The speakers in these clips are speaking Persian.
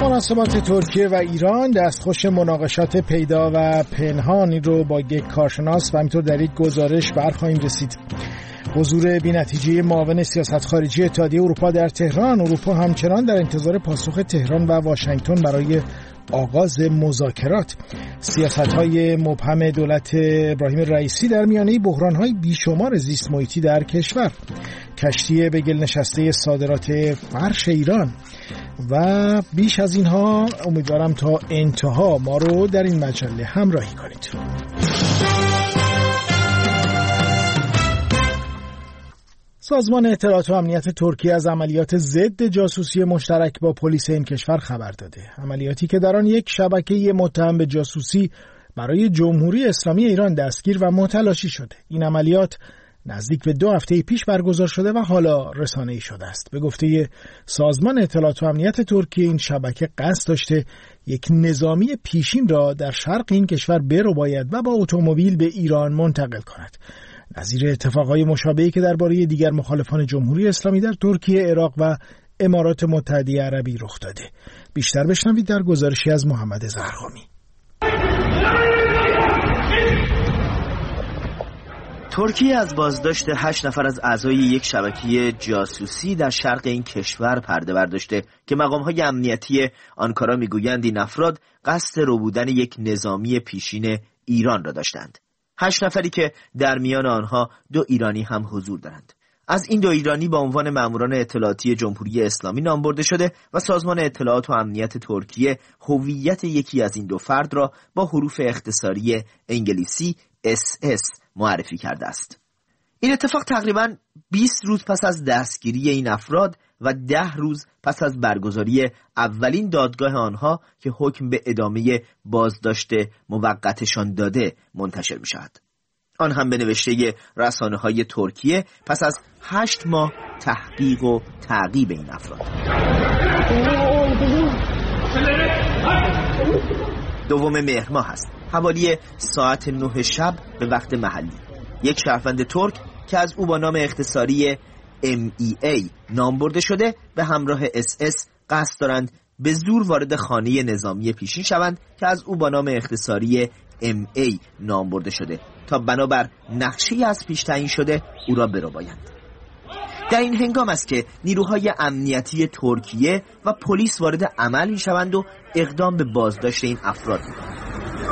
مناسبات ترکیه و ایران دستخوش مناقشات پیدا و پنهانی رو با یک کارشناس و همینطور در یک گزارش برخواهیم رسید. حضور بی‌نتیجه معاون سیاست خارجی اتحادیه اروپا در تهران. اروپا همچنان در انتظار پاسخ تهران و واشنگتن برای آغاز مذاکرات. سیاست‌های مبهم دولت ابراهیم رئیسی در میانه بحران‌های بیشمار زیست محیطی در کشور. کشتی به گل نشسته صادرات فرش ایران و بیش از اینها. امیدوارم تا انتها ما رو در این مجله همراهی کنید. سازمان اطلاعات و امنیت ترکیه از عملیات ضد جاسوسی مشترک با پلیس این کشور خبر داده. عملیاتی که در آن یک شبکه متهم به جاسوسی برای جمهوری اسلامی ایران دستگیر و متلاشی شده. این عملیات نزدیک به 2 هفته پیش برگزار شده و حالا رسانه‌ای شده است. به گفته سازمان اطلاعات و امنیت ترکیه این شبکه قصد داشته یک نظامی پیشین را در شرق این کشور برباید و با اتومبیل به ایران منتقل کند. نظیر اتفاقهای مشابهی که درباره دیگر مخالفان جمهوری اسلامی در ترکیه، عراق و امارات متحده عربی رخ داده. بیشتر بشنوید در گزارشی از محمد زرقامی. ترکیه از بازداشت 8 نفر از اعضای یک شبکه جاسوسی در شرق این کشور پرده برداشته که مقام‌های امنیتی آنکارا میگویند این افراد قصد ربودن یک نظامی پیشین ایران را داشتند. 8 نفری که در میان آنها 2 ایرانی هم حضور دارند. از این 2 ایرانی با عنوان ماموران اطلاعاتی جمهوری اسلامی نام برده شده و سازمان اطلاعات و امنیت ترکیه هویت یکی از این 2 فرد را با حروف اختصاری انگلیسی SS معرفی کرده است. این اتفاق تقریباً 20 روز پس از دستگیری این افراد و 10 روز پس از برگزاری اولین دادگاه آنها که حکم به ادامه بازداشت موقتشان داده منتشر می شود. آن هم به نوشته رسانه‌های ترکیه پس از 8 ماه تحقیق و تعقیب این افراد. 2 مهر ماه است، حوالی ساعت 9 شب به وقت محلی. یک شهروند ترک که از او با نام اختصاری MEA نام برده شده به همراه SS قصد دارند به زور وارد خانه نظامی پیشین شوند که از او با نام اختصاری MA نام برده شده تا بنابر نقشه‌ای از پیش تعیین شده او را بربایند. در این هنگام است که نیروهای امنیتی ترکیه و پلیس وارد عمل می‌شوند و اقدام به بازداشت این افراد می‌کنند.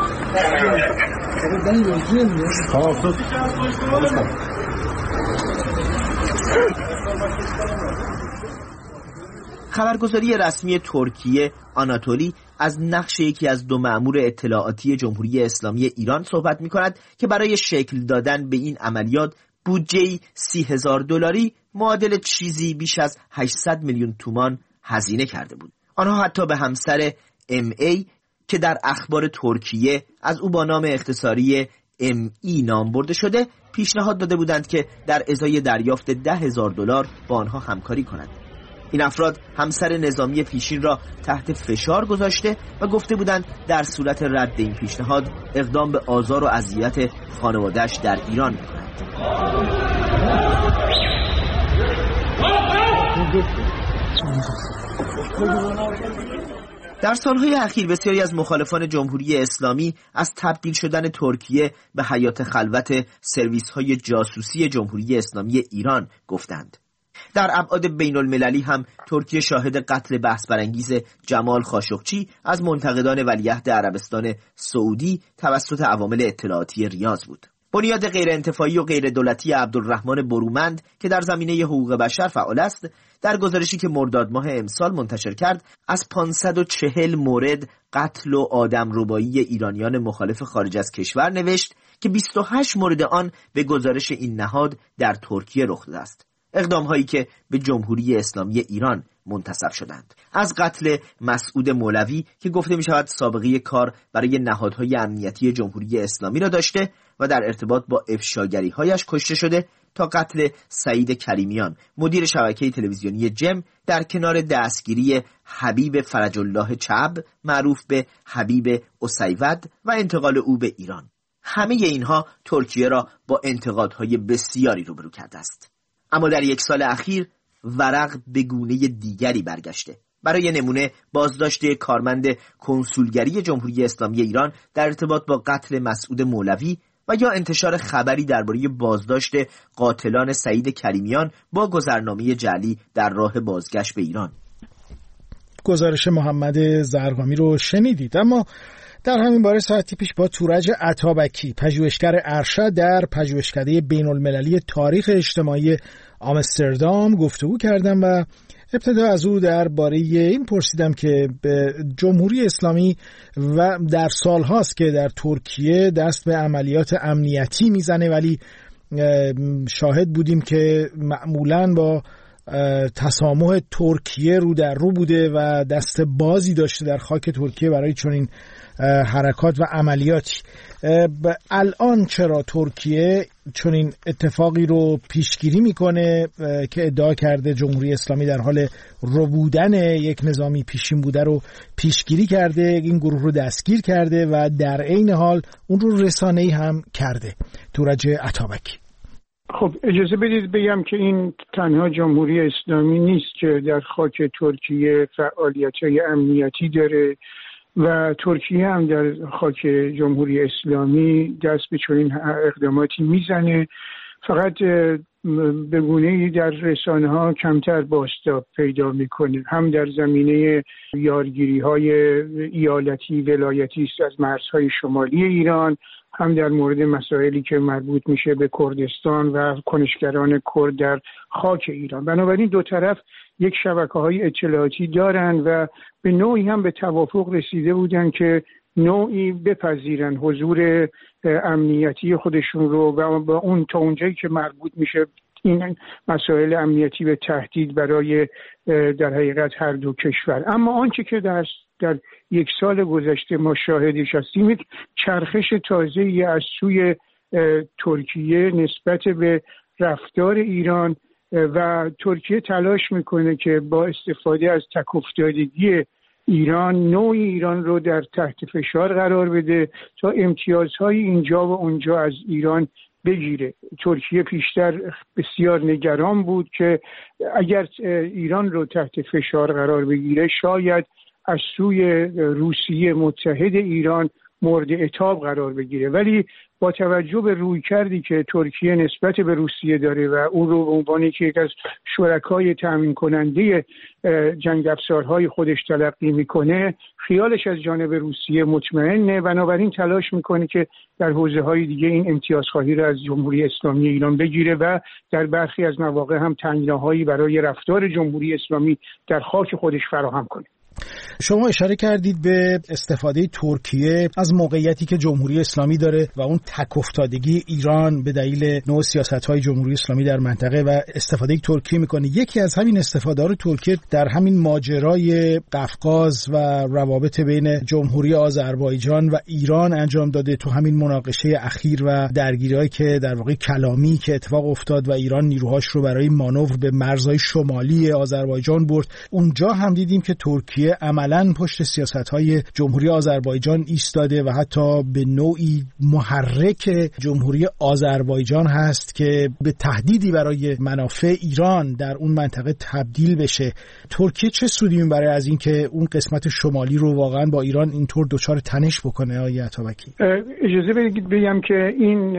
خبرگزاری رسمی ترکیه آناتولی از نقش یکی از 2 مأمور اطلاعاتی جمهوری اسلامی ایران صحبت می‌کند که برای شکل دادن به این عملیات بودجه $30,000 معادل چیزی بیش از 800 میلیون تومان هزینه کرده بود. آنها حتی به همسر MA که در اخبار ترکیه از او با نام اختصاری ME نام برده شده پیشنهاد داده بودند که در ازای دریافت $10,000 با آنها همکاری کنند. این افراد همسر نظامی پیشین را تحت فشار گذاشته و گفته بودند در صورت رد این پیشنهاد اقدام به آزار و اذیت خانواده‌اش در ایران می‌کنند. در سالهای اخیر بسیاری از مخالفان جمهوری اسلامی از تبدیل شدن ترکیه به حیات خلوت سرویس‌های جاسوسی جمهوری اسلامی ایران گفتند. در ابعاد بین المللی هم ترکیه شاهد قتل بحث برانگیز جمال خاشقچی از منتقدان ولیعهد عربستان سعودی توسط عوامل اطلاعاتی ریاض بود. بنیاد غیر انتفاعی و غیر دولتی عبدالرحمن برومند که در زمینه حقوق بشر فعال است، در گزارشی که مرداد ماه امسال منتشر کرد از 540 مورد قتل و آدمربایی ایرانیان مخالف خارج از کشور نوشت که 28 مورد آن به گزارش این نهاد در ترکیه رخ داده است. اقدام‌هایی که به جمهوری اسلامی ایران منتسب شدند. از قتل مسعود مولوی که گفته می‌شود سابقه کار برای نهادهای امنیتی جمهوری اسلامی را داشته و در ارتباط با افشاگری‌هایش کشته شده، تا قتل سعید کریمیان مدیر شبکه تلویزیونی جم در کنار دستگیری حبیب فرج الله چعب معروف به حبیب اسیود و انتقال او به ایران. همه اینها ترکیه را با انتقادهای بسیاری روبرو کرده است. اما در 1 سال اخیر ورق به گونه دیگری برگشته. برای نمونه بازداشت کارمند کنسولگری جمهوری اسلامی ایران در ارتباط با قتل مسعود مولوی و یا انتشار خبری درباره بازداشت قاتلان سعید کریمیان با گذرنامه جعلی در راه بازگشت به ایران. گزارش محمد زرقامی رو شنیدید. اما در همین باره ساعتی پیش با تورج عطابکی، پژوهشگر ارشد در پژوهشکده بین‌المللی تاریخ اجتماعی آمستردام گفتگو کردم و ابتدا از او درباره این پرسیدم که به جمهوری اسلامی و در سالهاست که در ترکیه دست به عملیات امنیتی میزنه، ولی شاهد بودیم که معمولاً با تسامح ترکیه رو در رو بوده و دست بازی داشته در خاک ترکیه برای چنین حرکات و عملیاتی. الان چرا ترکیه چنین اتفاقی رو پیشگیری میکنه که ادعا کرده جمهوری اسلامی در حال ربودن یک نظامی پیشین بوده رو پیشگیری کرده، این گروه رو دستگیر کرده و در عین حال اون رو رسانه‌ای هم کرده؟ تورج عطابکی: خب اجازه بدید بگم که این تنها جمهوری اسلامی نیست که در خاک ترکیه فعالیت‌های امنیتی داره و ترکیه هم در خاک جمهوری اسلامی دست به چنین اقداماتی میزنه، فقط به گونه‌ای در رسانه‌ها کمتر بازتاب پیدا میکنه. هم در زمینه یارگیری‌های ایالتی ولایتی است از مرزهای شمالی ایران، هم در مورد مسائلی که مربوط میشه به کردستان و کنشگران کرد در خاک ایران. بنابراین دو طرف یک شبکه‌های اطلاعاتی دارن و به نوعی هم به توافق رسیده بودن که نوعی بپذیرن حضور امنیتی خودشون رو و با اون تا اونجایی که مربوط میشه این مسائل امنیتی به تهدید برای در حقیقت هر دو کشور. اما آنچه که در یک سال گذشته ما شاهدش هستیم یک چرخش تازه‌ای از سوی ترکیه نسبت به رفتار ایران و ترکیه تلاش میکنه که با استفاده از تک‌افتادگی ایران نوعی ایران رو در تحت فشار قرار بده تا امتیازهای اینجا و اونجا از ایران بگیره. ترکیه پیشتر بسیار نگران بود که اگر ایران رو تحت فشار قرار بگیره شاید از سوی روسیه متحد ایران مورد عتاب قرار بگیره، ولی با توجه به رویکردی که ترکیه نسبت به روسیه داره و اون رو به عنوان یک از شرکای تامین کننده جنگ افزارهای خودش تلقی میکنه، خیالش از جانب روسیه مطمئنه، بنابراین تلاش میکنه که در حوزه‌های دیگه این امتیازخواهی رو از جمهوری اسلامی ایران بگیره و در برخی از مواقع هم تنگناهایی برای رفتار جمهوری اسلامی در خاک خودش فراهم کنه. شما اشاره کردید به استفاده ترکیه از موقعیتی که جمهوری اسلامی داره و اون تک‌افتادگی ایران به دلیل نوع سیاست‌های جمهوری اسلامی در منطقه و استفاده که ترکیه میکنه. یکی از همین استفاده‌ها ترکیه در همین ماجرای قفقاز و روابط بین جمهوری آذربایجان و ایران انجام داده. تو همین مناقشه اخیر و درگیری‌هایی که در واقع کلامی که اتفاق افتاد و ایران نیروهاش رو برای مانور به مرزهای شمالی آذربایجان برد، اونجا هم دیدیم که ترکیه عملاً پشت سیاست‌های جمهوری آذربایجان ایستاده و حتی به نوعی محرک جمهوری آذربایجان هست که به تهدیدی برای منافع ایران در اون منطقه تبدیل بشه. ترکیه چه سودی میبره از این که اون قسمت شمالی رو واقعاً با ایران اینطور دچار تنش بکنه؟ آقای عطابکی اجازه بدید بگم که این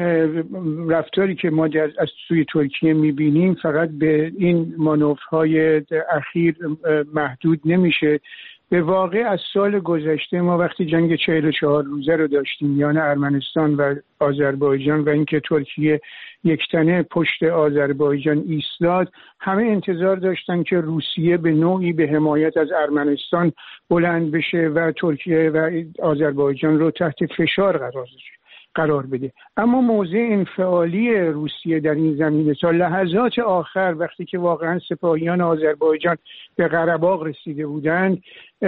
رفتاری که ما از سوی ترکیه میبینیم فقط به این مانورهای اخیر محدود نمیشه. به واقع از سال گذشته ما وقتی جنگ 44 روزه رو داشتیم میان ارمنستان و آذربایجان و اینکه ترکیه یکتنه پشت آذربایجان ایستاد، همه انتظار داشتن که روسیه به نوعی به حمایت از ارمنستان بلند بشه و ترکیه و آذربایجان رو تحت فشار قرار بده. اما موضع انفعالی روسیه در این زمینه تا لحظات آخر وقتی که واقعا سپاهیان آذربایجان به قره‌باغ رسیده بودند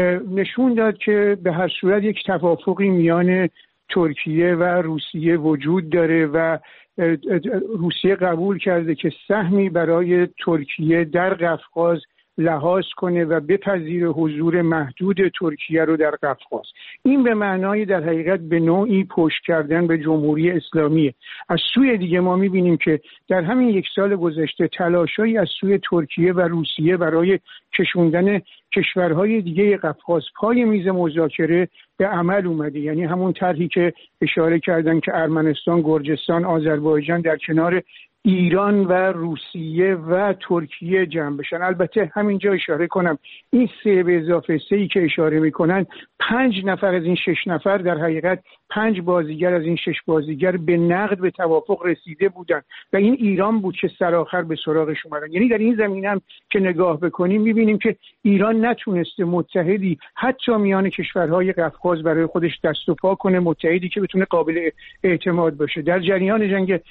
نشون داد که به هر صورت یک توافقی میان ترکیه و روسیه وجود داره و روسیه قبول کرده که سهمی برای ترکیه در قفقاز لحاظ کنه و بپذیره حضور محدود ترکیه رو در قفقاز. این به معنای در حقیقت به نوعی پشت کردن به جمهوری اسلامیه. از سوی دیگه ما می‌بینیم که در همین یک سال گذشته تلاش‌هایی از سوی ترکیه و روسیه برای کشوندن کشورهای دیگه قفقاز پای میز مذاکره به عمل اومده. یعنی همون طرحی که اشاره کردن که ارمنستان، گرجستان، آذربایجان در کنار ایران و روسیه و ترکیه جمع بشن. البته همینجا اشاره کنم این 3 به اضافه 3 که اشاره میکنن 5 نفر از این 6 نفر در حقیقت 5 بازیگر از این 6 بازیگر به نقد به توافق رسیده بودن و این ایران بود که سرآخر به سراغش اومدن. یعنی در این زمینه هم که نگاه بکنیم میبینیم که ایران نتونسته متحدی حتی میان کشورهای قفقاز برای خودش دست و پا کنه، متحدی که بتونه قابل اعتماد باشه. در جریان جنگ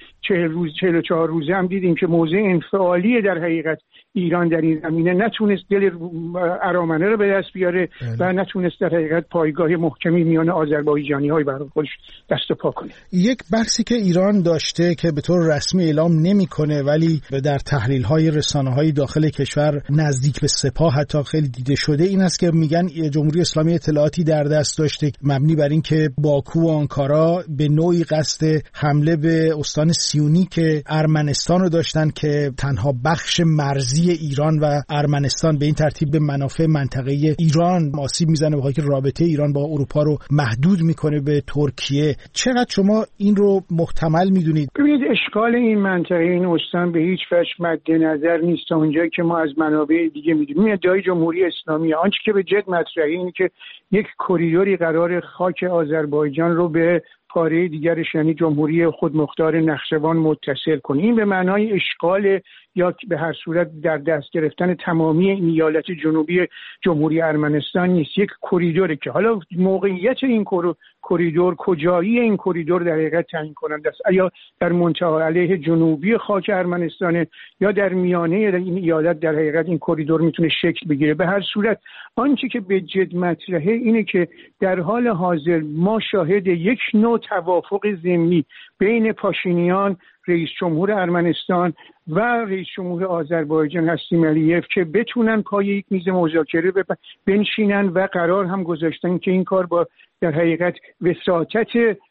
44 روزه هم دیدیم که موضع انفعالی در حقیقت ایران در این زمینه نتونست دل ارامنه رو به دست بیاره و نتونست در حقیقت پایگاه محکمی میان آذربایجانی‌ها برای خودش دست و پا کنه. یک بحثی که ایران داشته که به طور رسمی اعلام نمی‌کنه ولی در تحلیل‌های رسانه‌های داخل کشور نزدیک به سپاه حتی خیلی دیده شده این است که میگن جمهوری اسلامی اطلاعاتی در دست داشته مبنی بر این که باکو و آنکارا به نوعی قصد حمله به استان سیونی که ارمنستان رو داشتن که تنها بخش مرزی ایران و ارمنستان به این ترتیب به منافع منطقه ایران آسیب میزنه و که رابطه ایران با اروپا رو محدود میکنه به ترکیه. چقدر شما این رو محتمل میدونید؟ ببینید اشکال این منطقه این استان به هیچ وجه مد نظر نیست تا اونجایی که ما از منابع دیگه میدونیم. ادعای جمهوری اسلامی آنچه که به جد مطرحه اینه که یک کریدوری قرار خاک آذربایجان رو به پاره دیگرش یعنی جمهوری خودمختار نخچوان متصل کنه. این به معنای اشغال یا به هر صورت در دست گرفتن تمامی این ایالت جنوبی جمهوری ارمنستان نیست. یک کریدوره که حالا موقعیت این کریدور کجایی این کریدور در حقیقت تعیین کننده است. یا در منطقه علیه جنوبی خاک ارمنستان یا در میانه این ایالت در حقیقت این کریدور میتونه شکل بگیره. به هر صورت آنچه که به جد مطرحه اینه که در حال حاضر ما شاهد یک نوع توافق ضمنی بین پاشینیان رئیس جمهور ارمنستان و رئیس جمهور آذربایجان هستیم علیف که بتونن پای یک میز مذاکره بنشینن و قرار هم گذاشتن که این کار با در حقیقت وساطت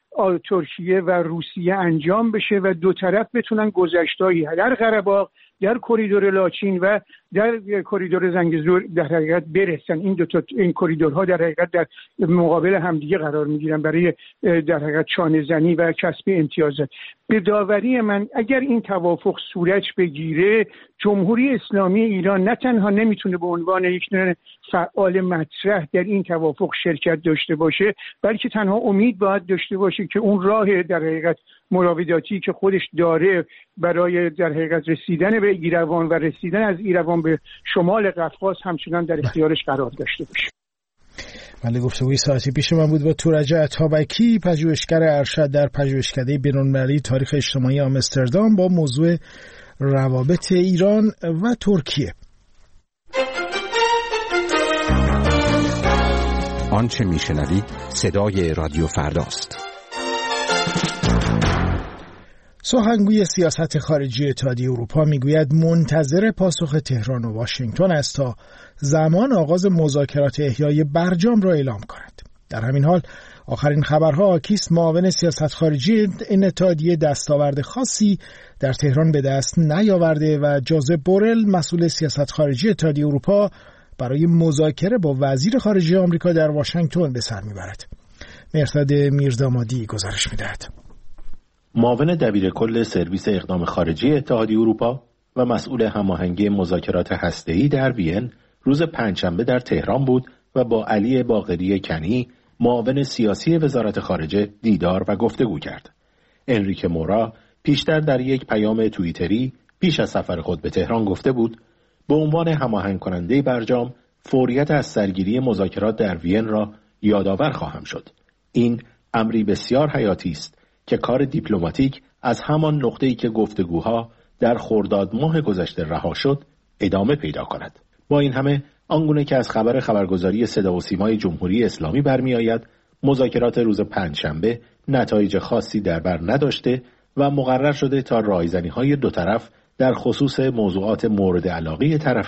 ترکیه و روسیه انجام بشه و دو طرف بتونن گذشته‌ای در قره باغ، در کریدور لاچین و در کریدور زنگزور در حقیقت برسن. این کریدورها در حقیقت در مقابل همدیگه قرار میگیرن برای در حقیقت چانه زنی و کسب امتیازات. به داوری من اگر این توافق صورت بگیره جمهوری اسلامی ایران نه تنها نمیتونه به عنوان یک فعال مطرح در این توافق شرکت داشته باشه بلکه تنها امید باید داشته باشه که اون راه در حقیقت مراوداتی که خودش داره برای در حقیقت رسیدن به ایروان و رسیدن از ایروان به شمال قفقاز همچنان در اختیارش قرار داشته باشه. بله، گفتگوی ساعتی پیش من بود با تورج عطابکی، پژوهشگر ارشد در پژوهشکده بین‌المللی تاریخ اجتماعی آمستردام با موضوع روابط ایران و ترکیه. آنچه میشنوید صدای رادیو فرداست. سخنگوی سیاست خارجی اتحادیه اروپا میگوید منتظر پاسخ تهران و واشنگتن است تا زمان آغاز مذاکرات احیای برجام را اعلام کند. در همین حال آخرین خبرها آکیست معاون سیاست خارجی این اتحادیه دستاورد خاصی در تهران به دست نیاورده و جوزپ بورل مسئول سیاست خارجی اتحادیه اروپا برای مذاکره با وزیر خارجه آمریکا در واشنگتن به سر میبرد. مهرداد میردامادی گزارش میدهد. معاون دبیرکل سرویس اقدام خارجی اتحادیه اروپا و مسئول هماهنگی مذاکرات هسته‌ای در وین روز پنجشنبه در تهران بود و با علی باقری کنی معاون سیاسی وزارت خارجه دیدار و گفتگو کرد. انریکه مورا پیشتر در یک پیام توییتری پیش از سفر خود به تهران گفته بود به عنوان هماهنگ کننده برجام فوریت از سرگیری مذاکرات در وین را یادآور خواهم شد. این امری بسیار حیاتی است که کار دیپلماتیک از همان نقطه‌ای که گفتگوها در خرداد ماه گذشته رها شد ادامه پیدا کند. با این همه آنگونه که از خبرگزاری صدا و سیمای جمهوری اسلامی برمی آید مذاکرات روز پنجشنبه نتایج خاصی در بر نداشته و مقرر شده تا رایزنی‌های دو طرف در خصوص موضوعات مورد علاقه طرفین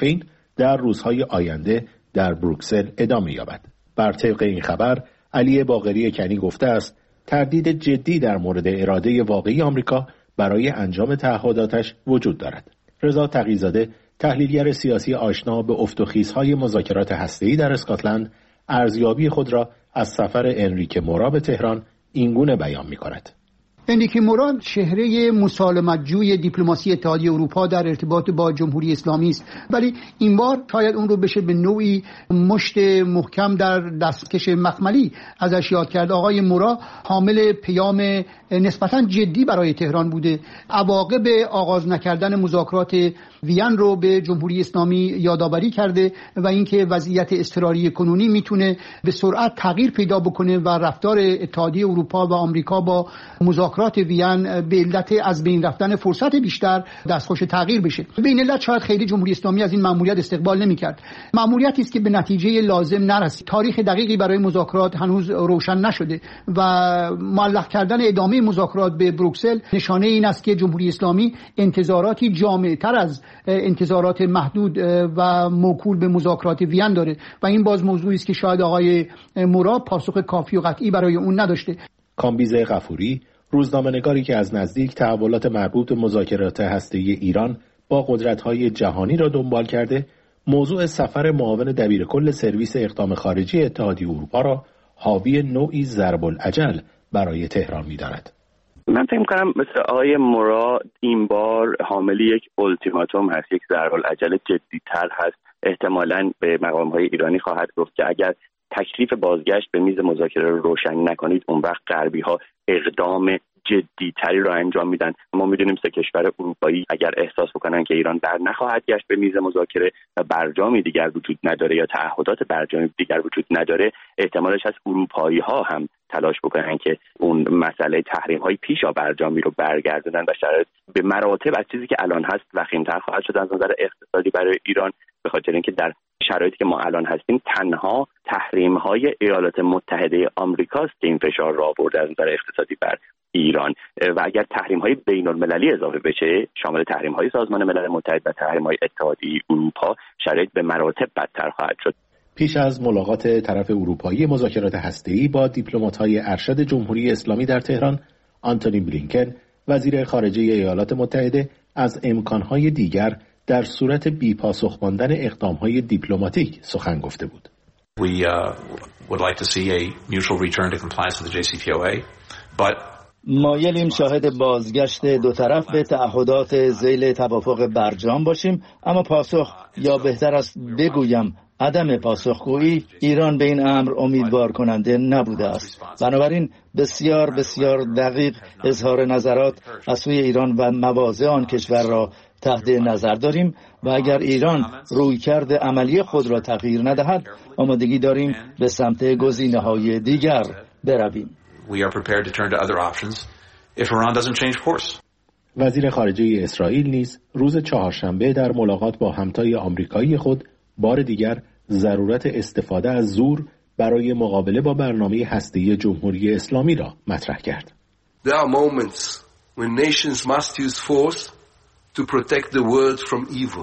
در روزهای آینده در بروکسل ادامه یابد. بر طبق این خبر علی باقری کنی گفته است تردید جدی در مورد اراده واقعی آمریکا برای انجام تعهداتش وجود دارد. رضا تقی‌زاده، تحلیلگر سیاسی آشنا به افت و خیزهای مذاکرات هسته‌ای در اسکاتلند، ارزیابی خود را از سفر انریکه مورا به تهران اینگونه بیان می‌کند. انریکه مورا چهره مسالمت‌جوی دیپلماسی اتحادیه اروپا در ارتباط با جمهوری اسلامی است، ولی این بار شاید اون رو بشه به نوعی مشت محکم در دستکش مخملی ازش یاد کرد. آقای مورا حامل پیام نسبتاً جدی برای تهران بوده. عواقب آغاز نکردن مذاکرات وین رو به جمهوری اسلامی یادآوری کرده و اینکه وضعیت اضطراری کنونی میتونه به سرعت تغییر پیدا بکنه و رفتار اتحادیه اروپا و آمریکا با مذاکرات وین به علت از بین رفتن فرصت بیشتر دستخوش تغییر بشه. به این علت شاید خیلی جمهوری اسلامی از این مأموریت استقبال نمی‌کرد. مأموریتی است که به نتیجه لازم نرسید. تاریخ دقیقی برای مذاکرات هنوز روشن نشده و معلق کردن ادامه مذاکرات به بروکسل نشانه این است که جمهوری اسلامی انتظاراتی جامع‌تر از انتظارات محدود و موکول به مذاکرات وین داره و این باز موضوعی است که شاید آقای مورا پاسخ کافی و قطعی برای اون نداشته. کامبیز غفوری، روزنامه‌نگاری که از نزدیک تحولات مربوط به مذاکرات هسته‌ای ایران با قدرت‌های جهانی را دنبال کرده، موضوع سفر معاون دبیرکل سرویس اقدام خارجی اتحادیه اروپا را حاوی نوعی ضرب الاجل برای تهران می‌داند. من فکر می‌کنم مثل آقای مورا این بار حامل یک التیماتوم هست، یک ضرب الاجل جدی‌تر هست. احتمالاً به مقام‌های ایرانی خواهد گفت که اگر تکلیف بازگشت به میز مذاکره رو روشن نکنید، اون وقت غربی‌ها اقدام جدی‌تری رو انجام میدن. ما میدونیم سه کشور اروپایی اگر احساس بکنن که ایران بر نخواهد گشت به میز مذاکره و برجامی دیگر وجود نداره یا تعهدات برجامی دیگر وجود نداره، احتمالش هست اروپایی‌ها هم تلاش بکنن که اون مسئله تحریم‌های پیشا برجامی رو برگردونن و شرایط به مراتب از چیزی که الان هست وخیم‌تر خواهد شد از نظر اقتصادی برای ایران، به خاطر اینکه در شرایطی که ما الان هستیم تنها تحریم‌های ایالات متحده آمریکاست که این فشار را آورده از نظر اقتصادی بر ایران و اگر تحریم‌های بین‌المللی اضافه بشه شامل تحریم‌های سازمان ملل متحد و تحریم‌های اتحادیه اروپا، شرایط به مراتب بدتر خواهد شد. پیش از ملاقات طرف اروپایی مذاکرات هسته‌ای با دیپلمات‌های ارشد جمهوری اسلامی در تهران، آنتونی بلینکن وزیر خارجه ایالات متحده از امکان‌های دیگر در صورت بی‌پاسخ ماندن اقدام‌های دیپلماتیک سخن گفته بود. We would like to see a mutual return to compliance with the JCPOA, but مایلیم شاهد بازگشت دو طرف به تعهدات ذیل توافق برجام باشیم، اما پاسخ یا بهتر است بگویم عدم پاسخگویی ایران به این امر امیدوار کننده نبوده است. بنابراین بسیار بسیار دقیق اظهار نظرات از سوی ایران و مواضع آن کشور را تحت نظر داریم و اگر ایران رویکرد عملی خود را تغییر ندهد آمادگی داریم به سمت گزینه‌های دیگر برویم. we are prepared to turn to other options if Iran doesn't change course. وزیر خارجه اسرائیل نیز روز چهارشنبه در ملاقات با همتای آمریکایی خود بار دیگر ضرورت استفاده از زور برای مقابله با برنامه هسته‌ای جمهوری اسلامی را مطرح کرد. There are moments when nations must use force to protect the world from evil.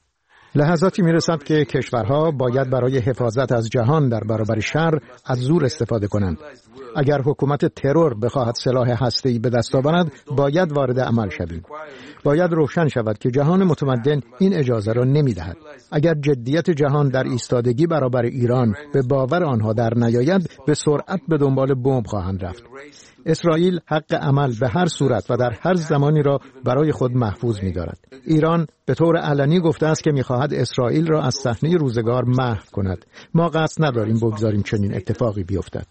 لحظاتی میرسد که کشورها باید برای حفاظت از جهان در برابر شر از زور استفاده کنند. اگر حکومت ترور بخواهد سلاح هسته‌ای به دست آورد، باید وارد عمل شویم. باید روشن شود که جهان متمدن این اجازه را نمی‌دهد. اگر جدیت جهان در ایستادگی برابر ایران به باور آنها در نیاید، به سرعت به دنبال بمب خواهند رفت. اسرائیل حق عمل به هر صورت و در هر زمانی را برای خود محفوظ می‌دارد. ایران به طور علنی گفته است که می‌خواهد اسرائیل را از صحنه روزگار محو کند. ما قصد نداریم بگذاریم چنین اتفاقی بیفتد.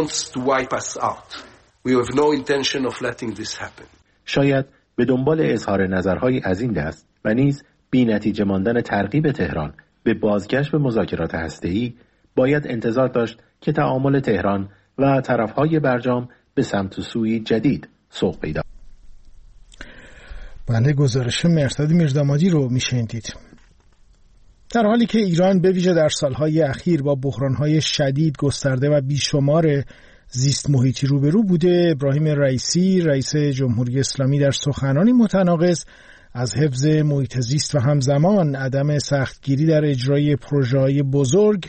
شاید به دنبال اظهار نظرهای از این دست و نیز بی‌نتیجه ماندن ترغیب تهران به بازگشت به مذاکرات هسته‌ای باید انتظار داشت که تعامل تهران و طرف‌های برجام به سمت و سوی جدید سوق پیدا. بله، گزارش مرتضی میردامادی رو میشنیدید. در حالی که ایران به ویژه در سالهای اخیر با بحران‌های شدید گسترده و بیشمار زیست محیطی روبرو بوده، ابراهیم رئیسی رئیس جمهوری اسلامی در سخنانی متناقض از حفظ محیط زیست و همزمان عدم سختگیری در اجرای پروژه‌های بزرگ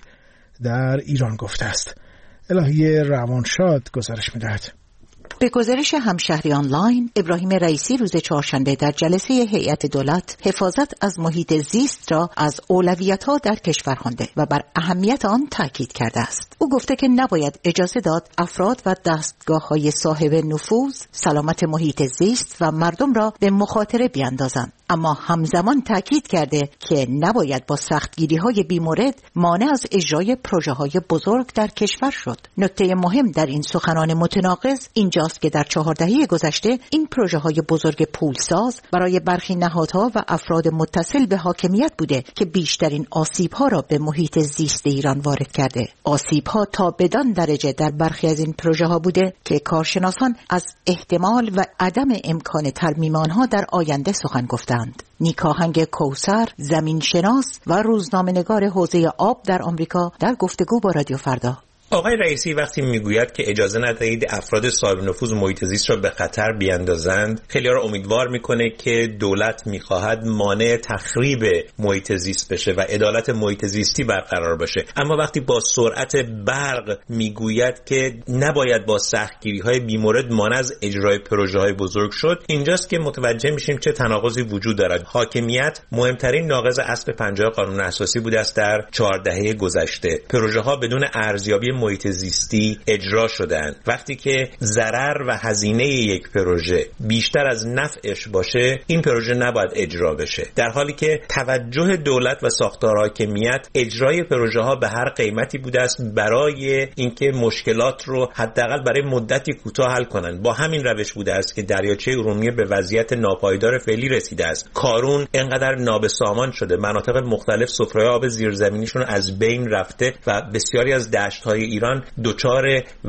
در ایران گفته است. الهی روانشاد گزارش می‌دهد. به گزارش همشهری آنلاین، ابراهیم رئیسی روز چهارشنبه در جلسه هیئت دولت حفاظت از محیط زیست را از اولویت‌ها در کشور خوانده و بر اهمیت آن تاکید کرده است. او گفته که نباید اجازه داد افراد و دستگاه‌های صاحب نفوذ سلامت محیط زیست و مردم را به مخاطره بیاندازند، اما همزمان تاکید کرده که نباید با سختگیری‌های بیمورد مانع از اجرای پروژه‌های بزرگ در کشور شد. نکته مهم در این سخنان متناقض اینجاست که در 4 دهه گذشته این پروژه‌های بزرگ پولساز برای برخی نهادها و افراد متصل به حاکمیت بوده که بیشترین آسیب‌ها را به محیط زیست ایران وارد کرده. آسیب‌ها تا بدان درجه در برخی از این پروژه‌ها بوده که کارشناسان از احتمال و عدم امکان ترمیم آنها در آینده سخن گفتند. نیکاهنگ کوثر، زمینشناس و روزنامه‌نگار حوزه آب در آمریکا در گفتگو با رادیو فردا: آقای رئیسی وقتی میگوید که اجازه ندهید افراد صاحب نفوذ محیط زیست را به خطر بیاندازند، خیلی‌ها را امیدوار میکنه که دولت میخواهد مانع تخریب محیط زیست بشه و عدالت محیط زیستی برقرار باشه. اما وقتی با سرعت برق میگوید که نباید با سختگیری‌های بیمورد مانع از اجرای پروژه‌های بزرگ شد، اینجاست که متوجه میشیم چه تناقضی وجود دارد. حاکمیت مهمترین ناقض اسب 50 قانون اساسی بوده است در 4 دهه گذشته. پروژه‌ها بدون ارزیابی محیط زیستی اجرا شدن. وقتی که ضرر و هزینه یک پروژه بیشتر از نفعش باشه، این پروژه نباید اجرا بشه، در حالی که توجه دولت و ساختار حاکمیت اجرای پروژه ها به هر قیمتی بوده است برای اینکه مشکلات رو حداقل برای مدتی کوتاه حل کنن. با همین روش بوده است که دریاچه ارومیه به وضعیت ناپایدار فعلی رسیده است. کارون اینقدر نابسامان شده، مناطق مختلف سفره آب زیرزمینیشون از بین رفته و بسیاری از دشت‌های ایران دچار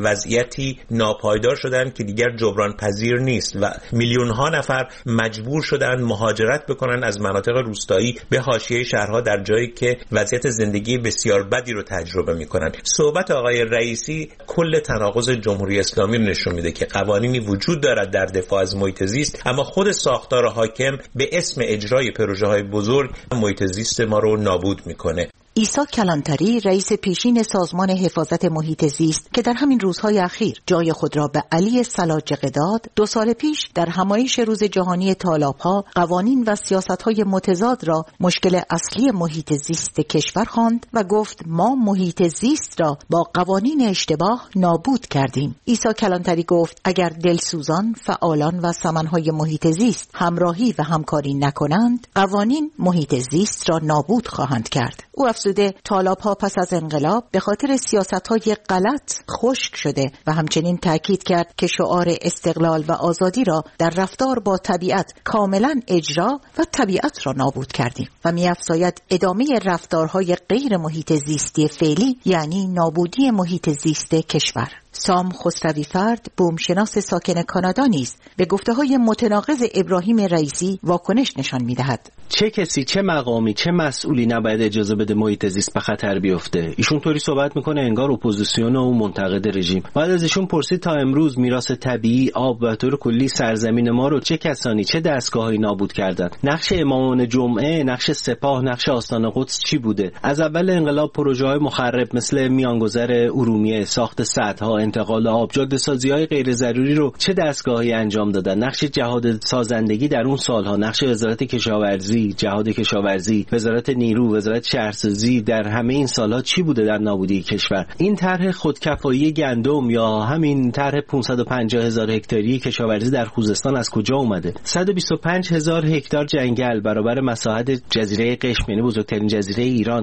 وضعیتی ناپایدار شدن که دیگر جبران پذیر نیست و میلیون ها نفر مجبور شدن مهاجرت بکنن از مناطق روستایی به حاشیه شهرها، در جایی که وضعیت زندگی بسیار بدی رو تجربه میکنن. صحبت آقای رئیسی کل تناقض جمهوری اسلامی رو نشون میده که قوانینی وجود دارد در دفاع از محیط زیست، اما خود ساختار حاکم به اسم اجرای پروژه‌های بزرگ محیط زیست ما رو نابود میکنه. عیسی کلانتری، رئیس پیشین سازمان حفاظت محیط زیست که در همین روزهای اخیر جای خود را به علی سلاجقه داد، 2 سال پیش در همایش روز جهانی تالاب‌ها قوانین و سیاست‌های متضاد را مشکل اصلی محیط زیست کشور خواند و گفت ما محیط زیست را با قوانین اشتباه نابود کردیم. عیسی کلانتری گفت اگر دلسوزان، فعالان و سمن‌های محیط زیست همراهی و همکاری نکنند، قوانین محیط زیست را نابود خواهند کرد. او افزوده تالاب‌ها پس از انقلاب به خاطر سیاست‌های غلط خشک شده و همچنین تاکید کرد که شعار استقلال و آزادی را در رفتار با طبیعت کاملا اجرا و طبیعت را نابود کردیم و می‌افزاید ادامه رفتارهای غیر محیط زیستی فعلی یعنی نابودی محیط زیست کشور. سام خسروی فرد، بومشناس ساکن کانادا نیز به گفته‌های متناقض ابراهیم رئیسی واکنش نشان می‌دهد. چه کسی، چه مقامی، چه مسئولی نباید اجازه بده محیط زیست به خطر بیفته؟ ایشون طوری صحبت میکنه انگار اپوزیسیون و منتقد رژیم. بعد از ایشون پرسید تا امروز میراث طبیعی، آب و طور کلی سرزمین ما رو چه کسانی، چه دستگاهایی نابود کردن؟ نقش امامان جمعه، نقش سپاه، نقش آستان قدس چی بوده؟ از اول انقلاب پروژه‌های مخرب مثل میانگذر ارومیه، ساخت سدها، انتقال آب، جاده‌سازی‌های غیر ضروری رو چه دستگاهی انجام دادن؟ نقش جهاد سازندگی در اون سالها، نقش وزارت کشاورزی، جهاد کشاورزی، وزارت نیرو، وزارت شهرسازی در همه این سالها چی بوده در نابودی کشور؟ این طرح خودکفایی گندم یا همین طرح 550,000 هکتاری کشاورزی در خوزستان از کجا اومده؟ 125,000 هکتار جنگل برابر مساحت جزیره قشم، یعنی بزرگترین جزیره ایران،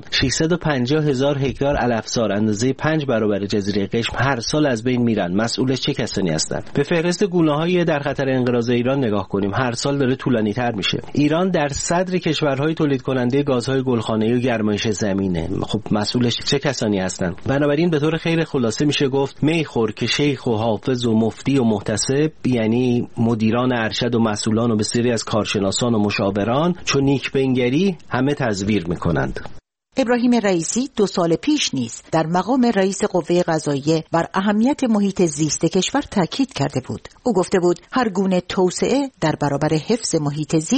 650,000 هکتار علفزار اندازه 5 برابر جزیره قشم هر سال از بین میرن. مسئولش چه کسانی هستن؟ به فهرست گونه‌های در خطر انقراض ایران نگاه کنیم. هر سال داره طولانی‌تر میشه. ایران در صدر کشورهای تولید کننده گازهای گلخانه‌ای و گرمایش زمینه. خب مسئولش چه کسانی هستن؟ بنابراین به طور خیر خلاصه میشه گفت میخور که شیخ و حافظ و مفتی و محتسب، یعنی مدیران ارشد و مسئولان و بسیاری از کارشناسان و مشاوران، چون نیک بنگری همه تزویر میکنند. ابراهیم رئیسی 2 سال پیش نیز در مقام رئیس قوه قضاییه بر اهمیت محیط زیست کشور تاکید کرده بود. او گفته بود هر گونه توسعه در برابر حفظ محیط زیست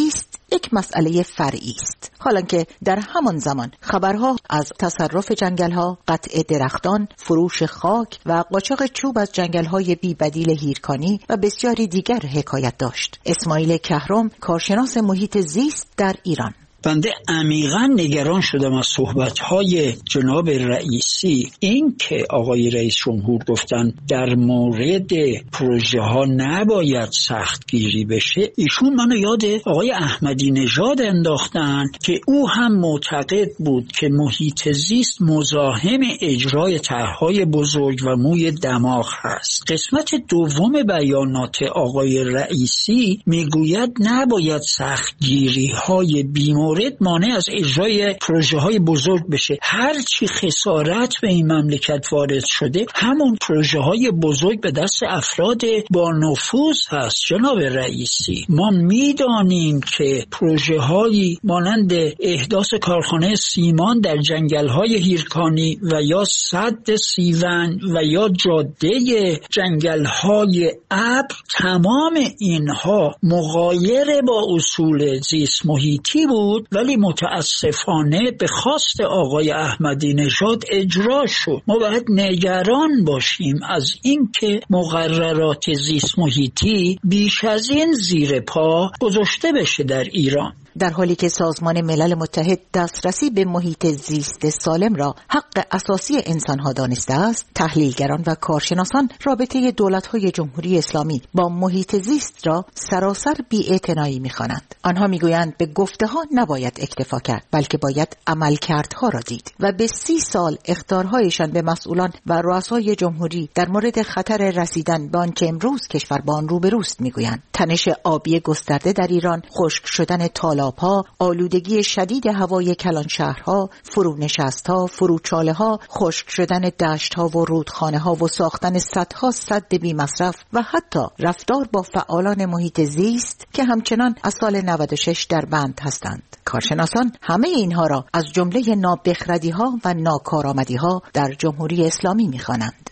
یک مسئله فرعی است، حالانکه در همان زمان خبرها از تصرف جنگل‌ها، قطع درختان، فروش خاک و قاچاق چوب از جنگل‌های بی‌بدیل هیرکانی و بسیاری دیگر حکایت داشت. اسماعیل کهرم، کارشناس محیط زیست در ایران: بنده عمیقا نگران شدم از صحبت‌های جناب رئیسی. این که آقای رئیس جمهور گفتن در مورد پروژه ها نباید سختگیری بشه، ایشون منو یاد آقای احمدی نژاد انداختن که او هم معتقد بود که محیط زیست مزاحم اجرای طرح‌های بزرگ و موی دماغ هست. قسمت دوم بیانات آقای رئیسی میگوید نباید سختگیری‌های بیمورد مانع از اجرای پروژه های بزرگ بشه. هرچی خسارت به این مملکت وارد شده همون پروژه های بزرگ به دست افراد با نفوذ هست. جناب رئیسی، ما میدانیم که پروژه هایی مانند احداث کارخانه سیمان در جنگل های هیرکانی و یا سد سیون و یا جاده جنگل های ابر، تمام اینها مغایر با اصول زیست محیطی بود ولی متاسفانه به خواست آقای احمدی نژاد اجرا شد. ما باید نگران باشیم از اینکه مقررات زیست محیطی بیش از این زیر پا گذاشته بشه در ایران. در حالی که سازمان ملل متحد دسترسی به محیط زیست سالم را حق اساسی انسانها دانسته است، تحلیلگران و کارشناسان رابطه دولت‌های جمهوری اسلامی با محیط زیست را سراسر بی‌اعتنایی می‌خوانند. آنها می‌گویند به گفته‌ها نباید اکتفا کرد، بلکه باید عملکردها را دید و به 30 سال اخطارهایشان به مسئولان و رؤسای جمهوری در مورد خطر رسیدن به آنچه امروز کشور با آن روبروست می‌گویند. تنش آبی گسترده در ایران، خشک شدن تالاب‌ها، آلودگی شدید هوای کلان شهرها، فرونشست‌ها، فروچاله‌ها، خشک شدن دشت‌ها و رودخانه‌ها و ساختن صدها سد بی‌مصرف و حتی رفتار با فعالان محیط زیست که همچنان از سال 96 در بند هستند. کارشناسان همه اینها را از جمله نابخردی‌ها و ناکارآمدی‌ها در جمهوری اسلامی می‌خوانند.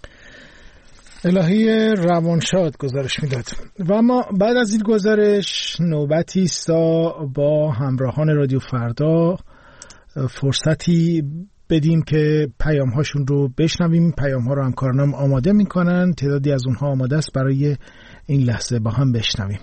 الهی روانشاد گزارش میداد. و اما بعد از این گزارش نوبتی است با همراهان رادیو فردا فرصتی بدیم که پیام هاشون رو بشنویم. پیام ها رو همکارانم آماده میکنن، تعدادی از اونها آماده است برای این لحظه با هم بشنویم.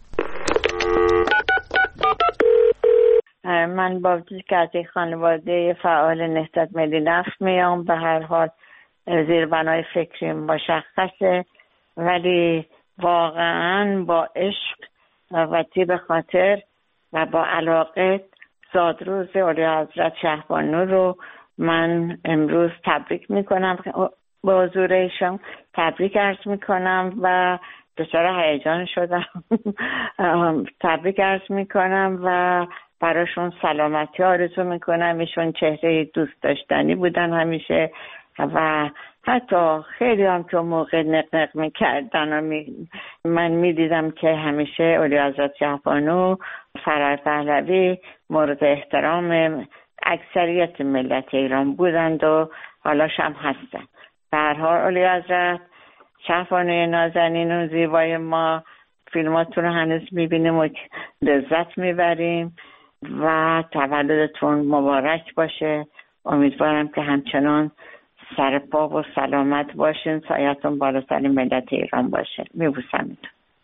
من با وجودی که از یک خانواده فعال نهضت ملی نفت میام، به هر حال زیربنای فکری مشخصه، ولی واقعا با عشق و تیب خاطر و با علاقه زادروز اعلیحضرت شهبانو رو من امروز تبریک میکنم، با حضور ایشان تبریک عرض میکنم و دچار هیجان شدم. تبریک عرض میکنم و براشون سلامتی آرزو میکنم. ایشون چهره دوست داشتنی بودن همیشه و حتی خیلی هم که موقع نقنق میکردن و من میدیدم که همیشه اعلیحضرت شهبانو فرای پهلوی مورد احترام اکثریت ملت ایران بودند و حالاش هم هستند. به هر حال اعلیحضرت شهبانوی نازنین و زیبای ما، فیلماتون رو هنوز میبینیم و لذت میبریم و تولدتون مبارک باشه. امیدوارم که همچنان سر پا و سلامت باشین، سایتون بالا سر ملت ایران باشه. میبوسم.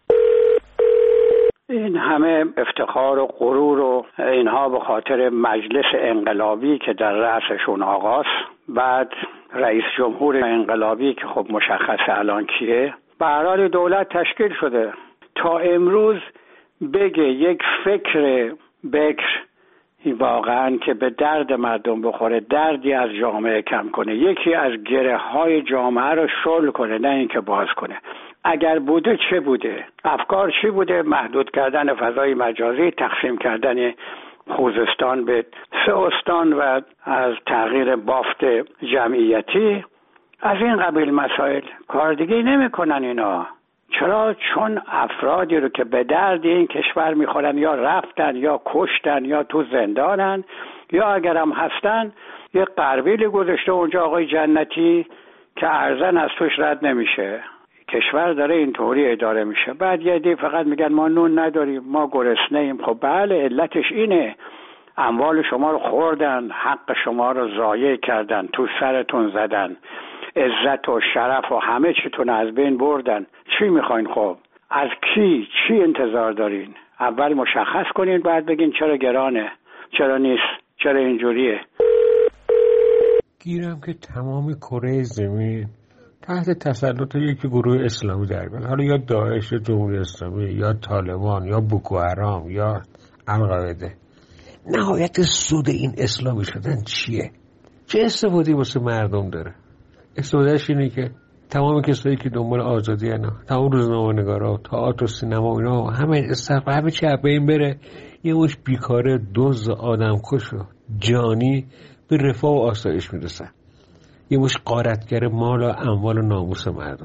این همه افتخار و غرور و اینها به خاطر مجلس انقلابی که در رأسشون آقاست، بعد رئیس جمهور انقلابی که خب مشخصه الان کیه. به هر حال دولت تشکیل شده. تا امروز بگه یک فکر بکر واقعا که به درد مردم بخوره، دردی از جامعه کم کنه، یکی از گره های جامعه رو شل کنه، نه اینکه باز کنه. اگر بوده چه بوده؟ افکار چی بوده؟ محدود کردن فضای مجازی، تقسیم کردن خوزستان به 3 استان و از تغییر بافت جمعیتی، از این قبیل مسائل. کار دیگه نمی کنن اینا. چرا؟ چون افرادی رو که به درد این کشور میخورن یا رفتن یا کشتن یا تو زندانن، یا اگر هم هستن یه قربیلی گذاشته اونجا آقای جنتی که ارزن از توش رد نمیشه. کشور داره اینطوری اداره میشه. بعد یه دی فقط میگن ما نون نداریم، ما گرسنه ایم. خب بله، علتش اینه اموال شما رو خوردن، حق شما رو ضایع کردن، تو سرتون زدن، عزت و شرف و همه چیتون از بین بردن. چی میخواین؟ خب از کی چی انتظار دارین؟ اول مشخص کنین، بعد بگین چرا گرانه، چرا نیست، چرا اینجوریه. گیرم که تمام کره زمین تحت تسلط یک گروه اسلامی در بیاد، حالا یا داعش یا جمهوری اسلامی یا طالبان یا بوکو حرام یا القاعده. نهایت سود این اسلامی شدن چیه؟ چه استفاده واسه مردم داره؟ استفادهش اینه که تمام کسایی که دنبال آزادی هستن، تمام روزنامه‌نگارا، تئاتر و سینما، اینا همه چی از بین بره، یه مش بیکاره دزد آدمکش و جانی به رفاه و آسایش میرسن، یه مش غارتگر مال و اموال و ناموس مردم.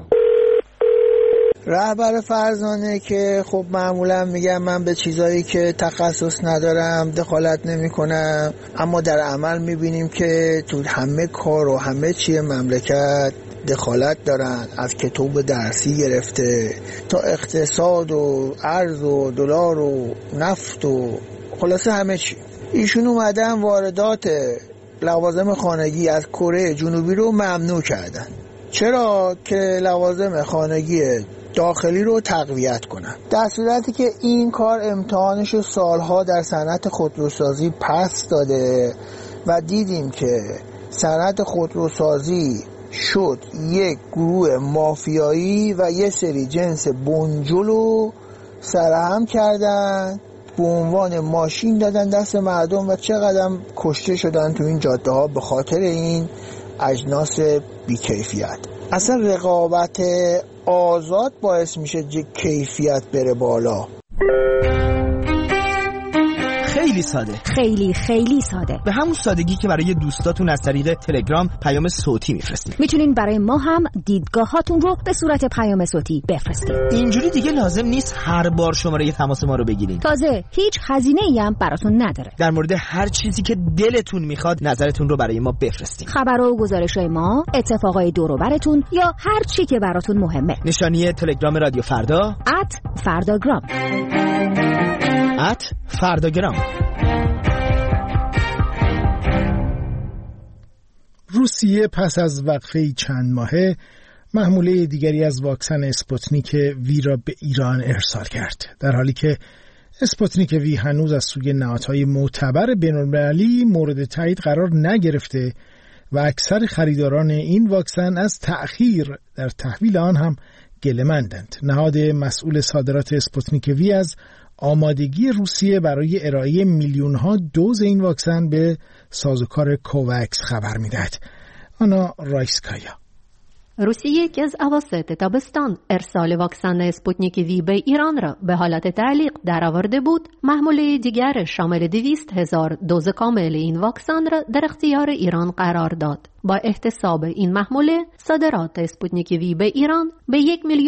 رهبر فرزانه که خب معمولا میگم من به چیزایی که تخصص ندارم دخالت نمی کنم، اما در عمل میبینیم که تو همه کار و همه چی مملکت دخالت دارن، از کتاب درسی گرفته تا اقتصاد و ارز و دلار و نفت و خلاصه همه چی. ایشون اومدن واردات لوازم خانگی از کره جنوبی رو ممنوع کردن. چرا؟ که لوازم خانگی داخلی رو تقویت کنن، در صورتی که این کار امتحانش رو سالها در صنعت خودروسازی پس داده و دیدیم که صنعت خودروسازی شد یک گروه مافیایی و یه سری جنس بنجل رو سرهم کردن، به عنوان ماشین دادن دست مردم و چقدر کشته شدن تو این جاده ها به خاطر این اجناس بیکیفیت. اصلا رقابت آزاد باعث میشه کیفیت بره بالا. خیلی ساده، خیلی ساده، به همون سادگی که برای دوستاتون از طریق تلگرام پیام صوتی میفرستید. میتونین برای ما هم دیدگاهاتون رو به صورت پیام صوتی بفرستید. اینجوری دیگه لازم نیست هر بار شماره تماس ما رو بگیرین. تازه هیچ هزینه‌ای هم براتون نداره. در مورد هر چیزی که دلتون میخواد نظرتون رو برای ما بفرستید. خبر و گزارش‌های ما، اتفاقای دور و برتون یا هر چی که براتون مهمه. نشانی تلگرام رادیو فردا @فرداگرام. فرداگرام. روسیه پس از وقفه چند ماهه محموله دیگری از واکسن اسپوتنیک وی را به ایران ارسال کرد، در حالی که اسپوتنیک وی هنوز از سوی نهادهای معتبر بین‌المللی مورد تایید قرار نگرفته و اکثر خریداران این واکسن از تأخیر در تحویل آن هم گله‌مندند. نهاد مسئول صادرات اسپوتنیک وی از آمادگی روسیه برای ارائه میلیون‌ها دوز این واکسن به سازوکار کوواکس خبر می‌دهد. آنا رایسکایا. روسیه که از اواسط تابستان ارسال واکسن اسپوتنیک وی به ایران را به حالت تعلیق درآورده بود، محموله دیگر شامل 200,000 دوز کامل این واکسن را در اختیار ایران قرار داد. با احتساب این محموله صادرات اسپوتنیک وی به ایران به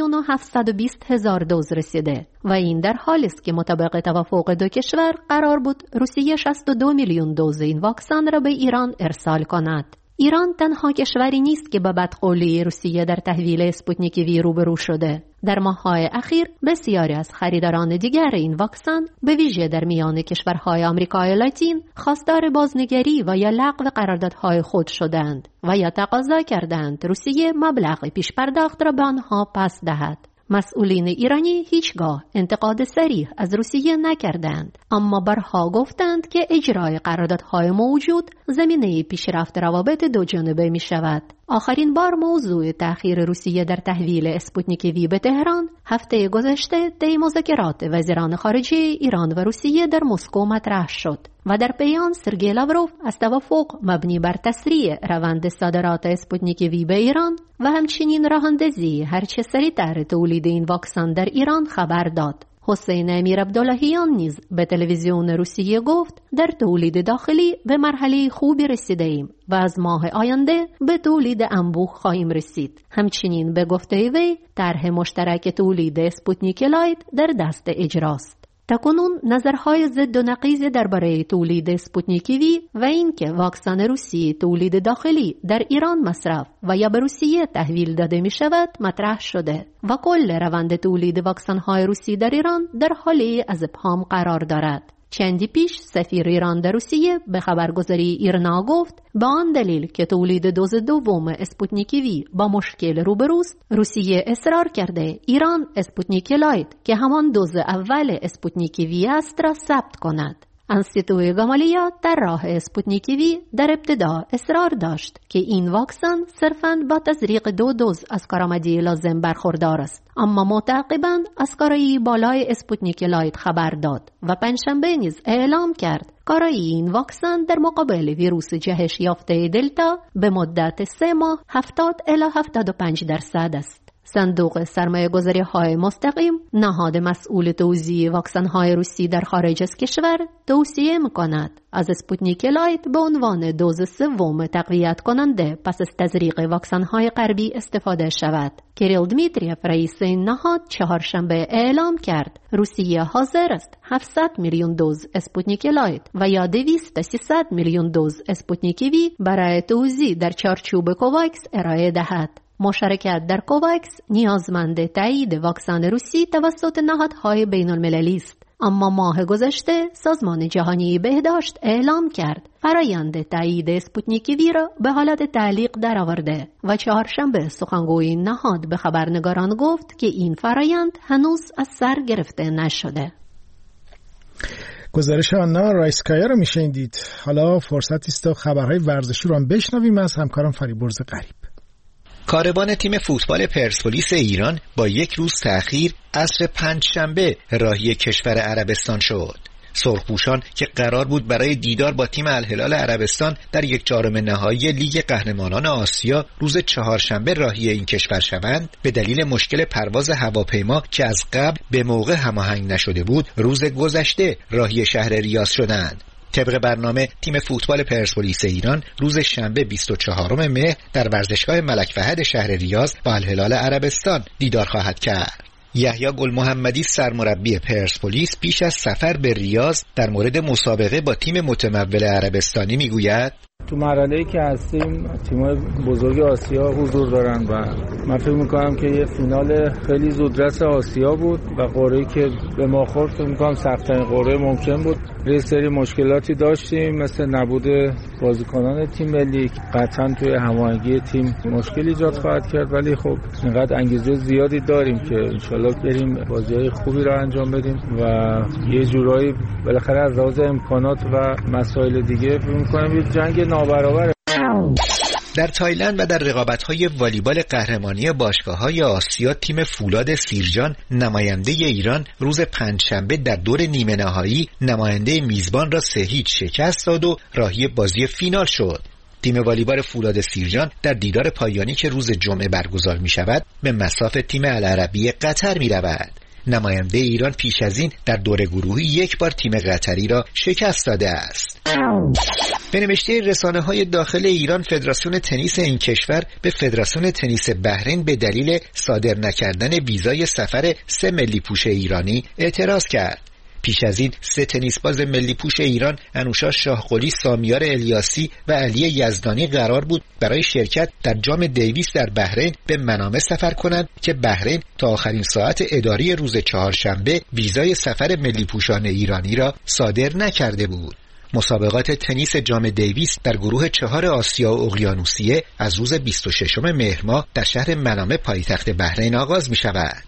1,720,000 دوز رسیده و این در حالی است که مطابق توافق دو کشور قرار بود روسیه 62 میلیون دوز این واکسن را به ایران ارسال کند. ایران تنها کشوری نیست که با بدقولی روسیه در تحویل اسپوتنیک وی روبرو شده. در ماه‌های اخیر بسیاری از خریداران دیگر این واکسن به ویژه در میان کشورهای آمریکای لاتین خواستار بازنگری و یا لغو قراردادهای خود شدند و یا تقاضا کردند روسیه مبلغ پیش پرداخت را به آنها پس دهد. مسئولین ایرانی هیچگاه انتقاد صریح از روسیه نکردند، اما برها گفتند که اجرای قراردادهای موجود زمینه پیشرفت روابط دو جانبه می شود. آخرین بار موضوع تأخیر روسیه در تحویل اسپوتنیک وی به تهران هفته گذشته در مذاکرات وزیران خارجه ایران و روسیه در مسکو مطرح شد و در بیان سرگئی لاوروف از توافق مبنی بر تسریع روند صادرات اسپوتنیک وی به ایران و همچنین راه‌اندازی هرچه سریع‌تر تولید این واکسن در ایران خبر داد. حسین امیر عبداللهیان نیز به تلویزیون روسیه گفت در تولید داخلی به مرحله خوبی رسیده ایم و از ماه آینده به تولید انبوه خواهیم رسید. همچنین به گفته وی طرح مشترک تولید اسپوتنیک لایت در دست اجراست. تاکنون نظرهای ضد و نقیض درباره تولید اسپوتنیک وی و اینکه واکسن روسی تولید داخلی در ایران مصرف و یا به روسیه تحویل داده می شود مطرح شده و کل روند تولید واکسن‌های روسی در ایران در حالی از ابهام قرار دارد. چندی پیش سفیر ایران در روسیه به خبرگزاری ایرنا گفت به آن دلیل که تولید دوز دوم اسپوتنیک وی با مشکل روبروست، روسیه اصرار کرده ایران اسپوتنیک لایت که همان دوز اول اسپوتنیک وی است را ثبت کند. انستیتوی گامالیا در راه اسپوتنیک وی در ابتدا اصرار داشت که این واکسن صرفاً با تزریق 2 دوز از کارآمدی لازم برخوردار است، اما متعاقباً از کارایی بالای اسپوتنیک لایت خبر داد و پنجشنبه نیز اعلام کرد کارایی این واکسن در مقابل ویروس جهش یافته دلتا به مدت 3 ماه 70 الی 75% است. صندوق سرمایه‌گذاری های مستقیم، نهاد مسئول توزیع واکسن های روسی در خارج از کشور، توصیه می‌کند از اسپوتنیک لایت به عنوان دوز سوم تقویت کننده پس از تزریق واکسن های غربی استفاده شود. کریل دمیتریف رئیس این نهاد چهارشنبه اعلام کرد روسیه حاضر است 700 میلیون دوز اسپوتنیک لایت و یا 200-300 میلیون دوز اسپوتنیک وی برای توزیع در چارچوب کوواکس ارائه دهد. مشارکت در کوواکس نیازمند تایید واکسن روسی توسط نهادهای بین المللی است، اما ماه گذشته سازمان جهانی بهداشت اعلام کرد فرایند تایید اسپوتنیک وی را به حالت تعلیق درآورده و چهارشنبه سخنگوی نهاد به خبرنگاران گفت که این فرایند هنوز از سر گرفته نشده. گزارش آنا رایسکایا رو میشنیدید. حالا فرصتی است تا خبرهای ورزشی رو هم بشنویم از همکارم فریبرز غریب. کاروان تیم فوتبال پرسپولیس ایران با 1 روز تأخیر عصر پنجشنبه راهی کشور عربستان شد. سرخپوشان که قرار بود برای دیدار با تیم الهلال عربستان در 1/4 نهایی لیگ قهرمانان آسیا روز چهارشنبه راهی این کشور شوند، به دلیل مشکل پرواز هواپیما که از قبل به موقع هماهنگ نشده بود روز گذشته راهی شهر ریاض شدند. طبق برنامه تیم فوتبال پرسپولیس ایران روز شنبه 24 مهر در ورزشگاه ملک فهد شهر ریاض با الهلال عربستان دیدار خواهد کرد. یحیی گل محمدی سرمربی پرسپولیس پیش از سفر به ریاض در مورد مسابقه با تیم متمول عربستانی میگوید: تو مرحله‌ای که هستیم تیم‌های بزرگ آسیا حضور دارن و من فکر می‌کنم که یه فینال خیلی زودرس آسیا بود و قرعه‌ای که به ما خورد فکر می‌کنم سخت‌ترین قرعه ممکن بود. یه سری مشکلاتی داشتیم مثل نبود بازیکنان تیم ملی، قطعاً توی هماهنگی تیم مشکل ایجاد خواهد کرد، ولی خب اینقدر انگیزه زیادی داریم که انشالله بریم بازی‌های خوبی رو انجام بدیم و یه جورایی بالاخره از لحاظ امکانات و مسائل دیگه فکر می‌کنم یه جنگ نابرابر. در تایلند و در رقابت‌های والیبال قهرمانی باشگاه‌های آسیا تیم فولاد سیرجان نماینده ایران روز پنجشنبه در دور نیمه نهایی نماینده میزبان را 3-0 شکست داد و راهی بازی فینال شد. تیم والیبال فولاد سیرجان در دیدار پایانی که روز جمعه برگزار می‌شود به مصاف تیم العربی قطر می‌رود. نماینده ایران پیش از این در دور گروهی 1 بار تیم قطری را شکست داده است. به نوشته رسانه‌های داخل ایران، فدراسیون تنیس این کشور به فدراسیون تنیس بحرین به دلیل صادر نکردن ویزای سفر 3 ملی پوش ایرانی اعتراض کرد. پیش از این 3 تنیسباز ملی پوش ایران، انوشا شاهقلی، سامیار الیاسی و علی یزدانی قرار بود برای شرکت در جام دیویس در بحرین به منامه سفر کنند که بحرین تا آخرین ساعت اداری روز چهارشنبه ویزای سفر ملی پوشان ایرانی را صادر نکرده بود. مسابقات تنیس جام دیویس در گروه 4 آسیا و اقیانوسیه از روز 26 مهر ماه در شهر منامه پایتخت بحرین آغاز می شود.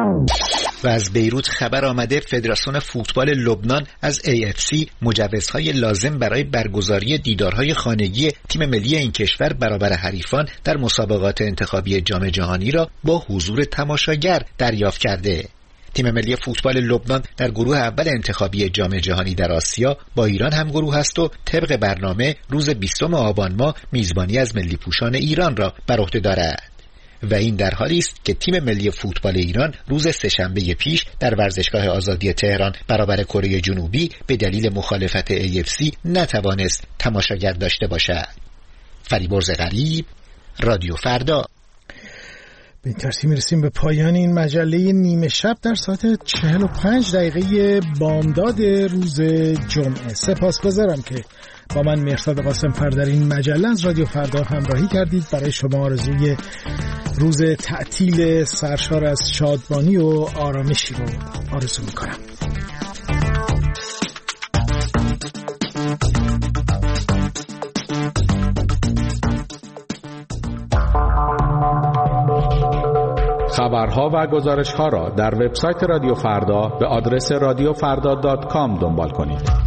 و از بیروت خبر آمده فدراسیون فوتبال لبنان از AFC مجوزهای لازم برای برگزاری دیدارهای خانگی تیم ملی این کشور برابر حریفان در مسابقات انتخابی جام جهانی را با حضور تماشاگر دریافت کرده. تیم ملی فوتبال لبنان در گروه اول انتخابی جام جهانی در آسیا با ایران هم گروه است و طبق برنامه روز 20 آبان ماه میزبانی از ملی پوشان ایران را بر عهده دارد. و این در حالی است که تیم ملی فوتبال ایران روز سه‌شنبه پیش در ورزشگاه آزادی تهران برابر کره جنوبی به دلیل مخالفت AFC نتوانست تماشاگر داشته باشد. فریبرز غریب، رادیو فردا. به این ترتیب میرسیم به پایان این مجله نیمه شب در ساعت 45 دقیقه بامداد روز جمعه. سپاسگزارم که با من مهرداد قاسمفر در این مجله از رادیو فردا همراهی کردید. برای شما آرزوی روز تعطیل سرشار از شادمانی و آرامشی رو آرزو میکنم. خبرها و گزارش‌ها را در وبسایت رادیو فردا به آدرس radiofrda.com دنبال کنید.